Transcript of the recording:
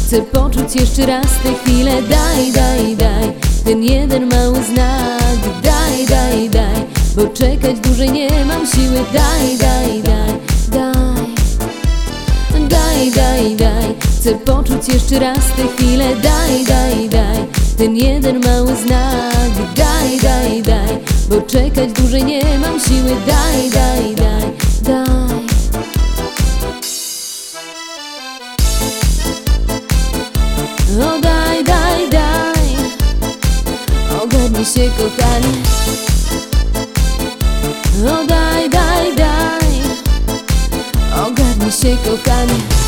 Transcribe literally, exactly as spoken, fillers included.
Chcę poczuć jeszcze raz tę chwilę. Daj, daj, daj ten jeden mały znak. Daj, daj, daj, bo czekać dłużej nie mam siły. Daj, daj, daj, daj. Daj, daj, daj, chcę poczuć jeszcze raz tę chwilę. Daj, daj, daj ten jeden mały znak. Daj, daj, daj, bo czekać dłużej nie mam siły. Daj, daj, daj, daj. O daj, daj, daj, ogarnij się kochanie. O daj, daj, daj, ogarnij się kochanie.